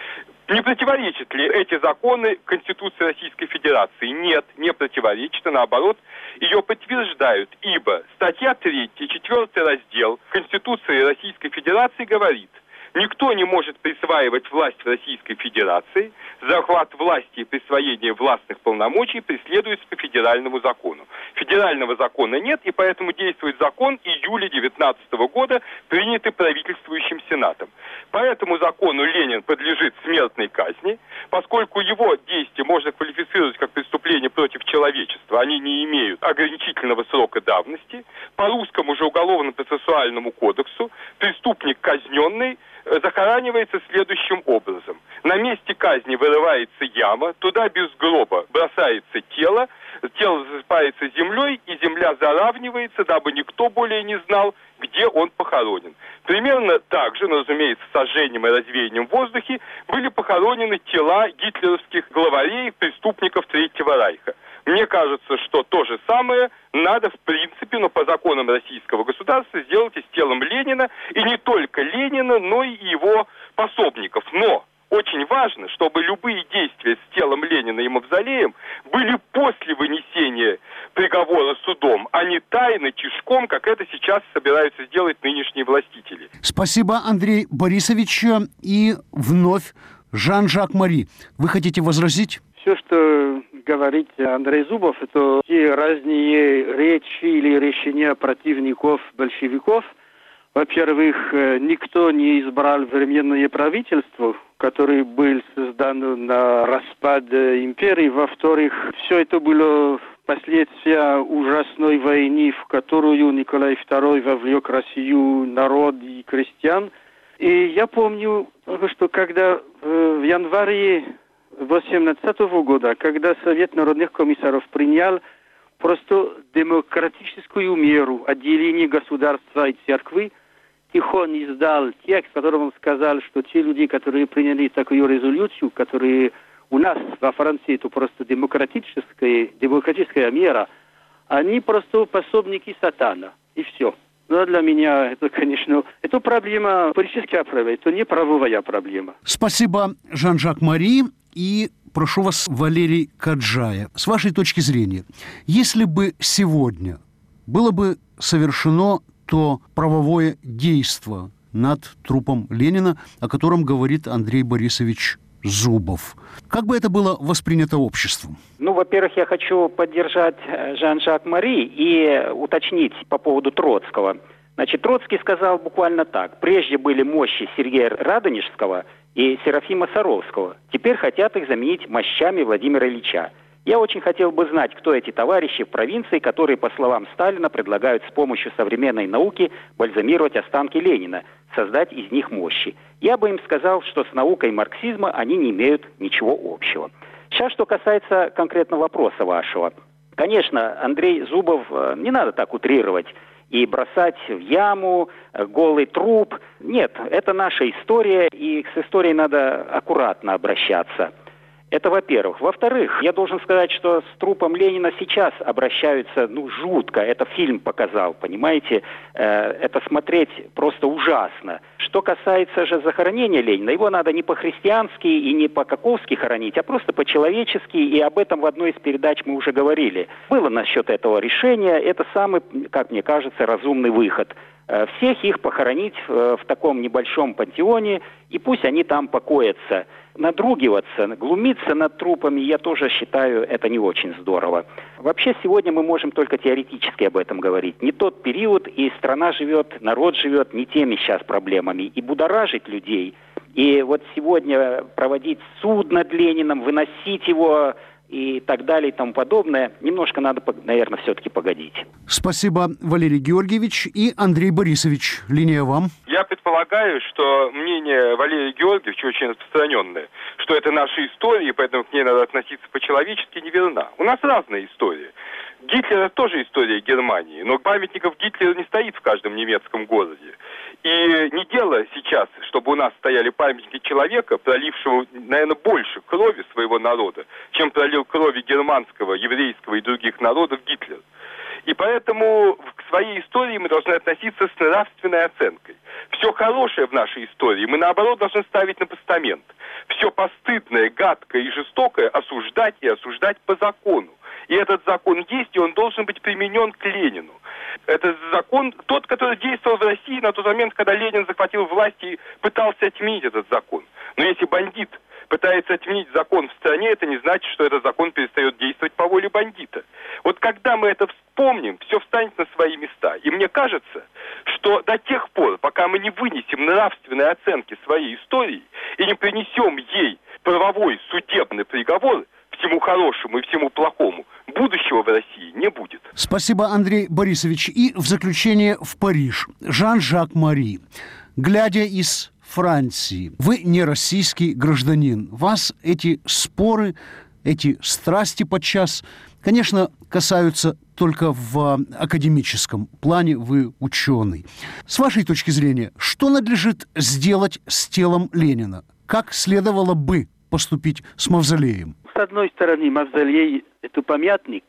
Не противоречат ли эти законы Конституции Российской Федерации? Нет, не противоречат, а наоборот, ее подтверждают, ибо статья третья, четвертый раздел Конституции Российской Федерации говорит: никто не может присваивать власть в Российской Федерации, захват власти и присвоение властных полномочий преследуется по федеральному закону. Федерального закона нет, и поэтому действует закон июля девятнадцатого года, принятый правительствующим Сенатом. По этому закону Ленин подлежит смертной казни, поскольку его действия можно квалифицировать как преступление против человечества, они не имеют ограничительного срока давности. По русскому же уголовно-процессуальному кодексу преступник казненный захоранивается следующим образом. На месте казни вырывается яма, туда без гроба бросается тело, тело засыпается землей, и земля заравнивается, дабы никто более не знал, где он похоронен. Примерно так же, но, разумеется, сожжением и развеянием в воздухе, были похоронены тела гитлеровских главарей, преступников Третьего Райха. Мне кажется, что то же самое надо, в принципе, но по законам российского государства сделать и с телом Ленина, и не только Ленина, но и его пособников. Но очень важно, чтобы любые действия с телом Ленина и мавзолеем были после вынесения приговора судом, а не тайно, тишком, как это сейчас собираются сделать нынешние властители. Спасибо, Андрей Борисович. И вновь Жан-Жак Мари. Вы хотите возразить? Все, что говорит Андрей Зубов, это те разные речи или решения противников большевиков. Во-первых, никто не избрал временное правительство, которое было создано на распад империи. Во-вторых, все это было последствия ужасной войны, в которую Николай Второй вовлек Россию, народ и крестьян. И я помню, что когда в январе восемнадцатого года, когда Совет народных комиссаров принял просто демократическую меру отделения государства и церкви, Тихон издал текст, в котором он сказал, что те люди, которые приняли такую резолюцию, которые у нас во Франции, это просто демократическая, демократическая мера, они просто пособники сатана. И все. Но для меня это, конечно, это проблема, политическая проблема, это не правовая проблема. Спасибо, Жан-Жак Мари. И прошу вас, Валерий Каджая, с вашей точки зрения, если бы сегодня было бы совершено то правовое действо, над трупом Ленина, о котором говорит Андрей Борисович Зубов. Как бы это было воспринято обществом? Ну, во-первых, я хочу поддержать Жан-Жак Мари и уточнить по поводу Троцкого. Значит, Троцкий сказал буквально так. Прежде были мощи Сергея Радонежского и Серафима Саровского. Теперь хотят их заменить мощами Владимира Ильича. Я очень хотел бы знать, кто эти товарищи в провинции, которые, по словам Сталина, предлагают с помощью современной науки бальзамировать останки Ленина, создать из них мощи. Я бы им сказал, что с наукой марксизма они не имеют ничего общего. Сейчас, что касается конкретного вопроса вашего. Конечно, Андрей Зубов, не надо так утрировать и бросать в яму голый труп. Нет, это наша история, и с историей надо аккуратно обращаться. Это во-первых. Во-вторых, я должен сказать, что с трупом Ленина сейчас обращаются, ну, жутко. Это фильм показал, понимаете? Э, это смотреть просто ужасно. Что касается же захоронения Ленина, его надо не по-христиански и не по-каковски хоронить, а просто по-человечески, и об этом в одной из передач мы уже говорили. Было насчет этого решения, это самый, как мне кажется, разумный выход. Э, всех их похоронить в, в таком небольшом пантеоне, и пусть они там покоятся. Надругиваться, глумиться над трупами, я тоже считаю, это не очень здорово. Вообще, сегодня мы можем только теоретически об этом говорить. Не тот период, и страна живет, народ живет не теми сейчас проблемами. И будоражить людей, и вот сегодня проводить суд над Лениным, выносить его и так далее и тому подобное, немножко надо, наверное, все-таки погодить. Спасибо, Валерий Георгиевич. И Андрей Борисович, линия вам. Я предполагаю, что мнение Валерия Георгиевича очень распространенное, что это наша история, и поэтому к ней надо относиться по-человечески, неверна. У нас разная история. Гитлера тоже история Германии, но памятников Гитлеру не стоит в каждом немецком городе. И не дело сейчас, чтобы у нас стояли памятники человека, пролившего, наверное, больше крови своего народа, чем пролил крови германского, еврейского и других народов Гитлер. И поэтому к своей истории мы должны относиться с нравственной оценкой. Все хорошее в нашей истории мы, наоборот, должны ставить на постамент. Все постыдное, гадкое и жестокое осуждать и осуждать по закону. И этот закон есть, и он должен быть применен к Ленину. Это закон, тот, который действовал в России на тот момент, когда Ленин захватил власть и пытался отменить этот закон. Но если бандит пытается отменить закон в стране, это не значит, что этот закон перестает действовать по воле бандита. Вот когда мы это вспомним, все встанет на свои места. И мне кажется, что до тех пор, пока мы не вынесем нравственные оценки своей истории и не принесем ей правовой судебный приговор, всему хорошему и всему плохому, будущего в России не будет. Спасибо, Андрей Борисович. И в заключение в Париж. Жан-Жак Мари. Глядя из Франции, вы не российский гражданин. Вас эти споры, эти страсти подчас, конечно, касаются только в академическом плане. Вы ученый. С вашей точки зрения, что надлежит сделать с телом Ленина? Как следовало бы поступить с мавзолеем? С одной стороны, мавзолей – это памятник,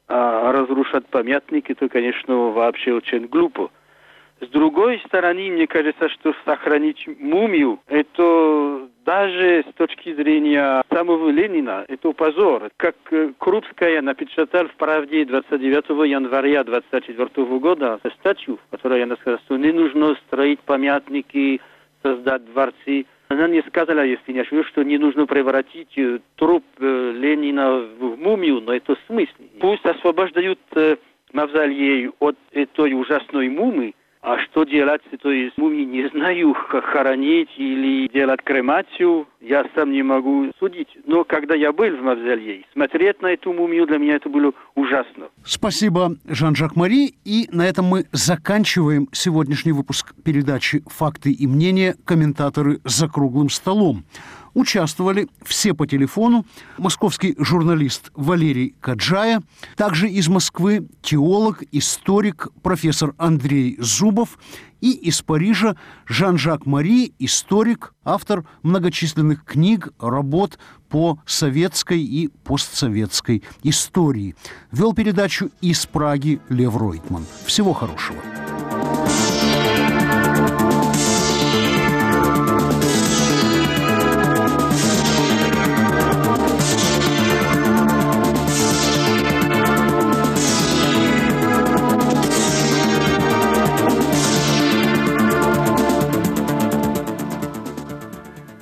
а разрушать памятник – это, конечно, вообще очень глупо. С другой стороны, мне кажется, что сохранить мумию – это даже с точки зрения самого Ленина, это позор. Как Крупская напечатала в «Правде» двадцать девятого января двадцать четвёртого года статью, в которой она сказала, что не нужно строить памятники, создать дворцы. Она не сказала, если не ошибаюсь, что не нужно превратить труп э, Ленина в мумию, но это в смысле. Пусть освобождают э, мавзолей от этой ужасной мумии, а что делать с этой мумией, не знаю, хоронить или делать кремацию, я сам не могу судить. Но когда я был в мавзолее, смотреть на эту мумию для меня это было ужасно. Спасибо, Жан-Жак Мари. И на этом мы заканчиваем сегодняшний выпуск передачи «Факты и мнения. Комментаторы за круглым столом». Участвовали все по телефону. Московский журналист Валерий Каджая, также из Москвы теолог, историк, профессор Андрей Зубов и из Парижа Жан-Жак Мари, историк, автор многочисленных книг, работ по советской и постсоветской истории. Вел передачу из Праги Лев Ройтман. Всего хорошего.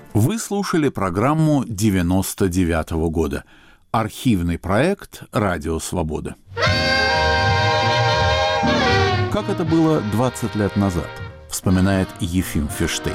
Вы слушали программу девяносто девятого года. Архивный проект «Радио Свобода». Как это было двадцать лет назад, вспоминает Ефим Фиштейн.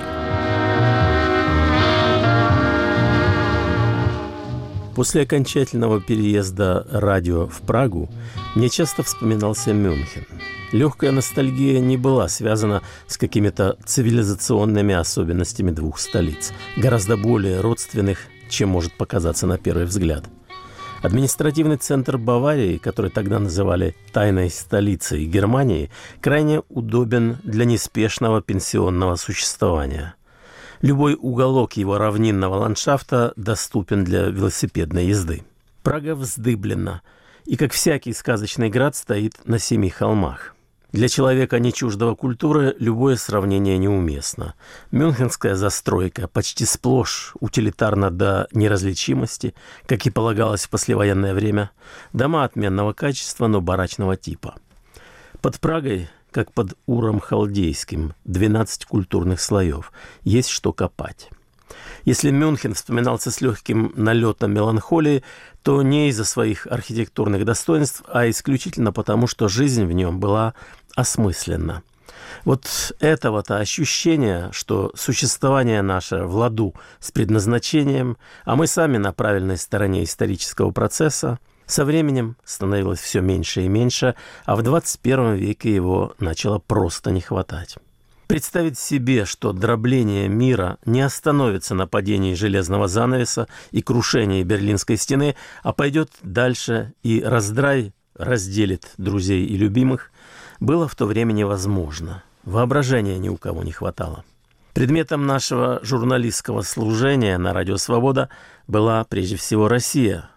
После окончательного переезда радио в Прагу мне часто вспоминался Мюнхен. Легкая ностальгия не была связана с какими-то цивилизационными особенностями двух столиц, гораздо более родственных, чем может показаться на первый взгляд. Административный центр Баварии, который тогда называли «тайной столицей Германии», крайне удобен для неспешного пенсионного существования. Любой уголок его равнинного ландшафта доступен для велосипедной езды. Прага вздыблена и, как всякий сказочный град, стоит на семи холмах. Для человека, не чуждого культуры, любое сравнение неуместно. Мюнхенская застройка почти сплошь утилитарна до неразличимости, как и полагалось в послевоенное время. Дома отменного качества, но барачного типа. Под Прагой, как под Уром Халдейским, двенадцать культурных слоев. Есть что копать. Если Мюнхен вспоминался с легким налетом меланхолии, то не из-за своих архитектурных достоинств, а исключительно потому, что жизнь в нем была осмысленна. Вот этого-то ощущения, что существование наше в ладу с предназначением, а мы сами на правильной стороне исторического процесса, со временем становилось все меньше и меньше, а в двадцать первом веке его начало просто не хватать. Представить себе, что дробление мира не остановится на падении железного занавеса и крушении Берлинской стены, а пойдет дальше и раздрай разделит друзей и любимых, было в то время невозможно. Воображения ни у кого не хватало. Предметом нашего журналистского служения на «Радио Свобода» была прежде всего Россия.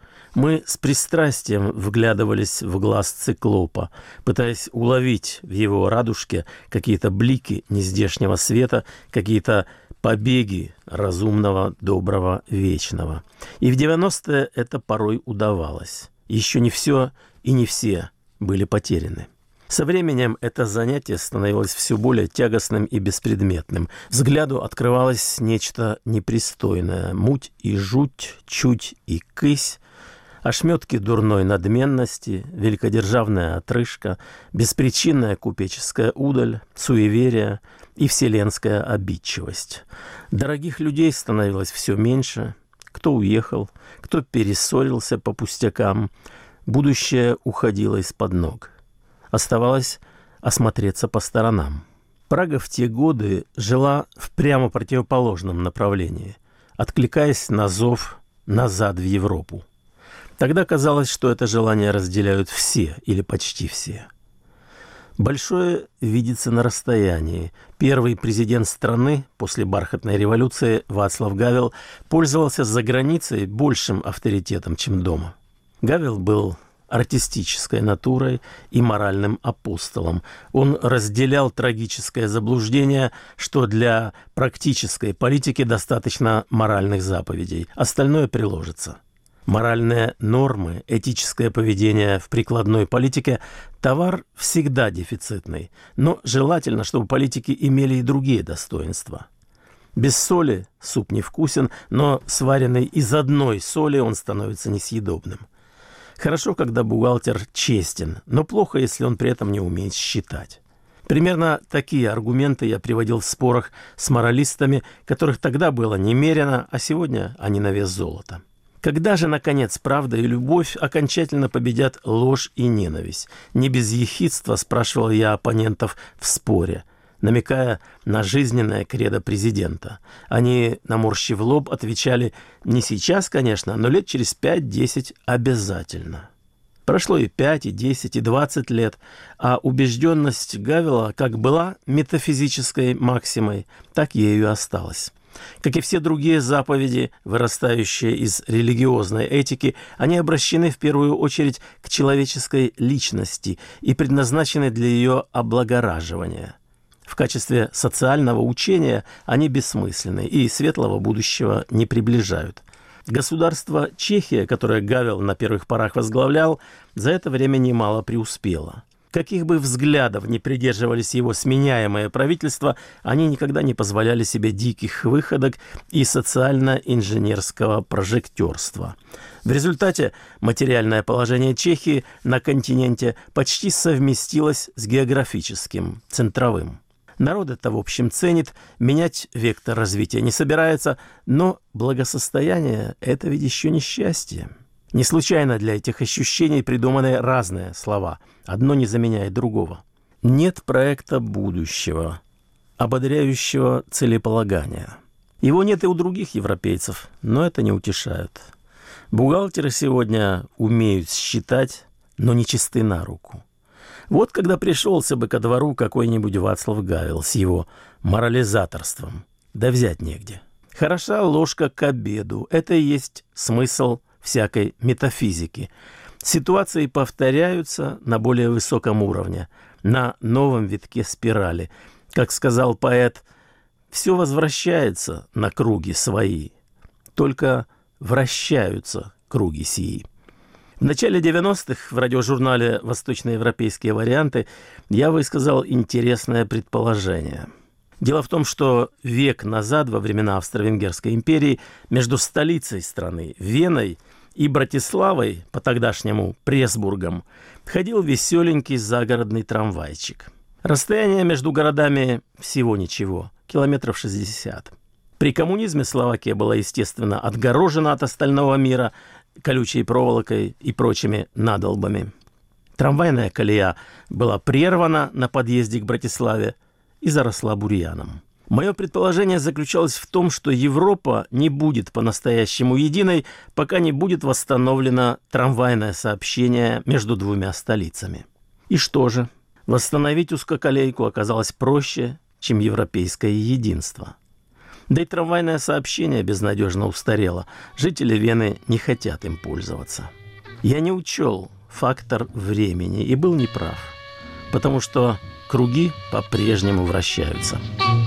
Мы с пристрастием вглядывались в глаз циклопа, пытаясь уловить в его радужке какие-то блики нездешнего света, какие-то побеги разумного, доброго, вечного. И в девяностые это порой удавалось. Еще не все и не все были потеряны. Со временем это занятие становилось все более тягостным и беспредметным. Взгляду открывалось нечто непристойное. Муть и жуть, чуть и кысь, ошметки дурной надменности, великодержавная отрыжка, беспричинная купеческая удаль, суеверие и вселенская обидчивость. Дорогих людей становилось все меньше. Кто уехал, кто перессорился по пустякам. Будущее уходило из-под ног. Оставалось осмотреться по сторонам. Прага в те годы жила в прямо противоположном направлении, откликаясь на зов назад в Европу. Тогда казалось, что это желание разделяют все или почти все. Большое видится на расстоянии. Первый президент страны после бархатной революции Вацлав Гавел пользовался за границей большим авторитетом, чем дома. Гавел был артистической натурой и моральным апостолом. Он разделял трагическое заблуждение, что для практической политики достаточно моральных заповедей, остальное приложится. Моральные нормы, этическое поведение в прикладной политике – товар всегда дефицитный, но желательно, чтобы политики имели и другие достоинства. Без соли суп невкусен, но сваренный из одной соли он становится несъедобным. Хорошо, когда бухгалтер честен, но плохо, если он при этом не умеет считать. Примерно такие аргументы я приводил в спорах с моралистами, которых тогда было немерено, а сегодня они на вес золота. Когда же, наконец, правда и любовь окончательно победят ложь и ненависть? Не без ехидства спрашивал я оппонентов в споре, намекая на жизненное кредо президента. Они, наморщив лоб, отвечали: не сейчас, конечно, но лет через пять-десять обязательно. Прошло и пять, и десять, и двадцать лет, а убежденность Гавела как была метафизической максимой, так ею и осталась. Как и все другие заповеди, вырастающие из религиозной этики, они обращены в первую очередь к человеческой личности и предназначены для ее облагораживания. В качестве социального учения они бессмысленны и светлого будущего не приближают. Государство Чехия, которое Гавел на первых порах возглавлял, за это время немало преуспело. Каких бы взглядов не придерживались его сменяемые правительства, они никогда не позволяли себе диких выходок и социально-инженерского прожектерства. В результате материальное положение Чехии на континенте почти совместилось с географическим, центровым. Народ это, в общем, ценит, менять вектор развития не собирается, но благосостояние – это ведь еще не счастье. Не случайно для этих ощущений придуманы разные слова. Одно не заменяет другого. Нет проекта будущего, ободряющего целеполагания. Его нет и у других европейцев, но это не утешает. Бухгалтеры сегодня умеют считать, но не чисты на руку. Вот когда пришелся бы ко двору какой-нибудь Вацлав Гавел с его морализаторством, да взять негде. Хороша ложка к обеду – это и есть смысл всякой метафизики. Ситуации повторяются на более высоком уровне, на новом витке спирали. Как сказал поэт, все возвращается на круги свои, только вращаются круги сии. В начале девяностых в радиожурнале «Восточноевропейские варианты» я высказал интересное предположение. Дело в том, что век назад, во времена Австро-Венгерской империи, между столицей страны, Веной, и Братиславой, по-тогдашнему Пресбургом, ходил веселенький загородный трамвайчик. Расстояние между городами всего ничего, километров шестьдесят. При коммунизме Словакия была, естественно, отгорожена от остального мира колючей проволокой и прочими надолбами. Трамвайная колея была прервана на подъезде к Братиславе и заросла бурьяном. Мое предположение заключалось в том, что Европа не будет по-настоящему единой, пока не будет восстановлено трамвайное сообщение между двумя столицами. И что же? Восстановить узкоколейку оказалось проще, чем европейское единство. Да и трамвайное сообщение безнадежно устарело. Жители Вены не хотят им пользоваться. Я не учел фактор времени и был неправ, потому что круги по-прежнему вращаются.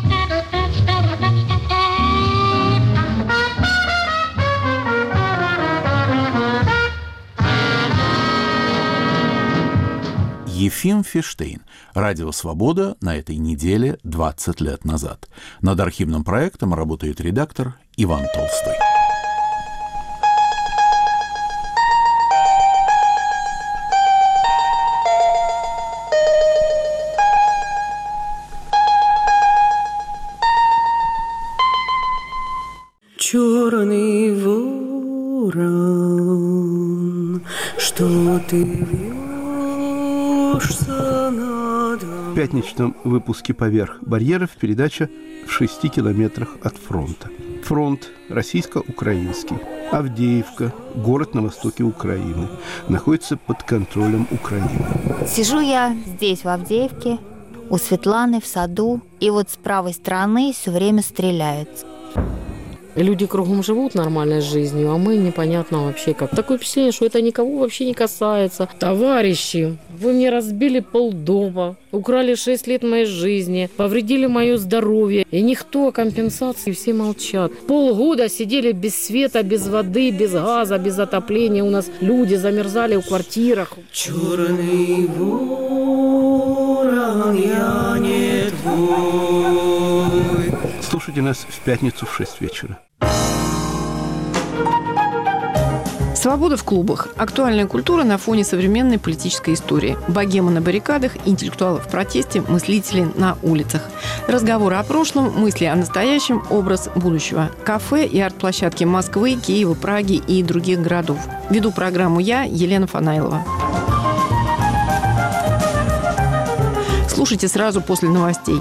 Ефим Фиштейн. Радио «Свобода» на этой неделе двадцать лет назад. Над архивным проектом работает редактор Иван Толстой. Черный ворон, что ты вьешься надо мной. В пятничном выпуске «Поверх барьеров» передача «В шести километрах от фронта». Фронт российско-украинский. Авдеевка, город на востоке Украины, находится под контролем Украины. Сижу я здесь, в Авдеевке, у Светланы в саду, и вот с правой стороны все время стреляют. Люди кругом живут нормальной жизнью, а мы непонятно вообще как. Такое впечатление, что это никого вообще не касается. Товарищи, вы мне разбили полдома, украли шесть лет моей жизни, повредили мое здоровье. И никто о компенсации, все молчат. Полгода сидели без света, без воды, без газа, без отопления. У нас люди замерзали в квартирах. Черный ворон, я не твой. Слушайте нас в пятницу в шесть вечера. Свобода в клубах. Актуальная культура на фоне современной политической истории. Богема на баррикадах, интеллектуалы в протесте, мыслители на улицах. Разговоры о прошлом, мысли о настоящем, образ будущего. Кафе и арт-площадки Москвы, Киева, Праги и других городов. Веду программу я, Елена Фанайлова. Слушайте сразу после новостей.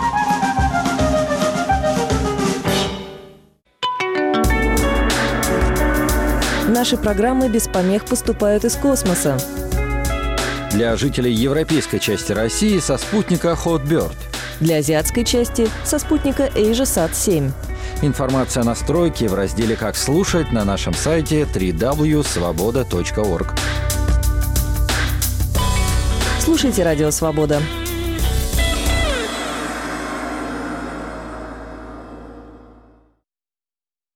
Наши программы без помех поступают из космоса. Для жителей европейской части России со спутника Hotbird. Для азиатской части со спутника AsiaSat семь. Информация о настройке в разделе «Как слушать» на нашем сайте дабл ю дабл ю дабл ю точка свобода точка орг. Слушайте «Радио Свобода».